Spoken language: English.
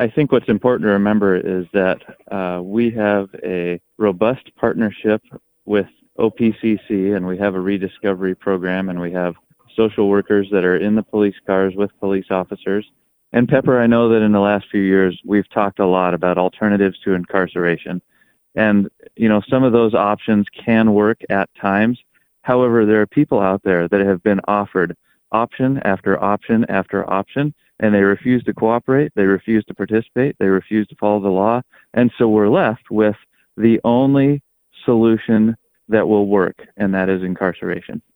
I think what's important to remember is that we have a robust partnership with OPCC, and we have a rediscovery program, and we have social workers that are in the police cars with police officers. And Pepper, I know that in the last few years, we've talked a lot about alternatives to incarceration. And, some of those options can work at times. However, there are people out there that have been offered option after option after option, and they refuse to cooperate, they refuse to participate, they refuse to follow the law. And so we're left with the only solution that will work, and that is incarceration.